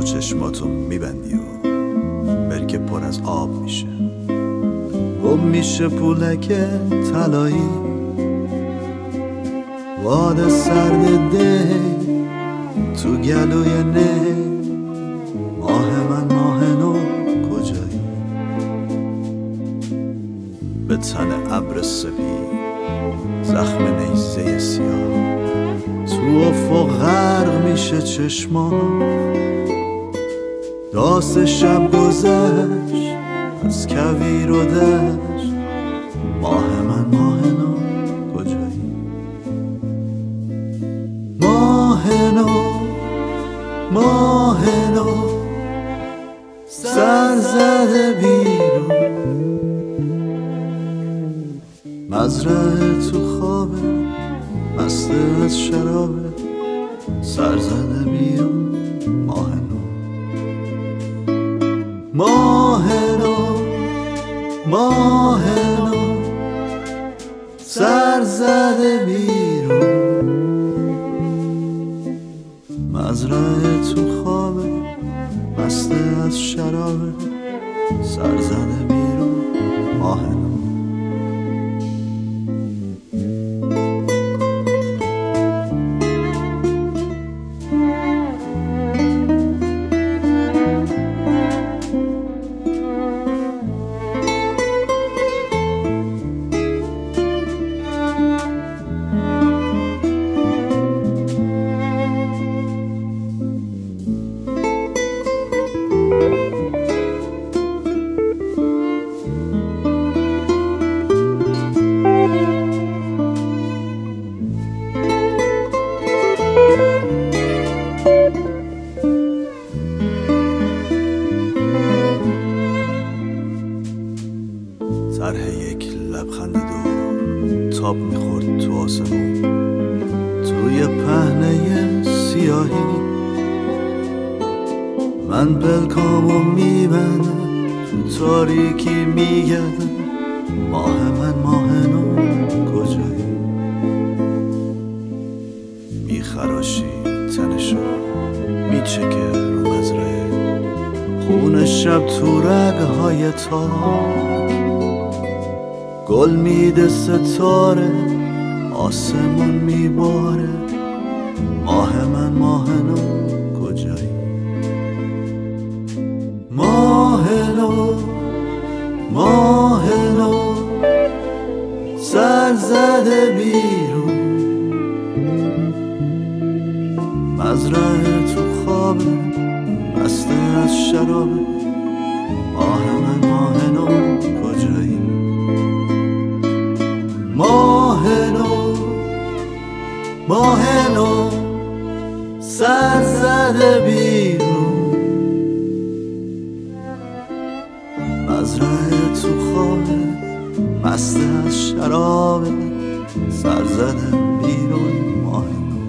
چشماتو میبندی و برکه پر از آب میشه، گم میشه پولک طلایی، باد سرد ده تو گلوی نه. ماه من ماه نو کجایی؟ به تن ابر سپید زخم نیزه سیاه، تو افق غرق میشه چشمام. داس شب گذشت از کویر و دشت، ماه من ماه نو کجایی؟ ماه نو ماه نو سر زده بیرون، مزرعه تو خوابه مست از شرابه، سر زده بیرون. ماه نو ماه نو ماه نو سر زده بیرون، مزرعه تو خوابه مست از شرابه، سر زده بیرون. ماه نو طرح یک لبخند دو تاب میخورد تو آسمون، توی پهنه سیاهی. من پلکامو میبندم تو تاریکی میگردم، ماه من ماه نو کجایی؟ میخراشی تنشو میچکه رو مزرعه، خون شب تو رگهای تاک، گل میده ستاره آسمون میباره، ماه من ماه نو کجایی؟ ماه نو ماه نو سر زده بیرون، مزرعه تو خوابه مست از شرابه، ماه من ماه نو کجایی؟ ماه نو ماه نو سر زده بیرون، مزرعه تو خوابه مست از شرابه، سر زده بیرون. ماه نو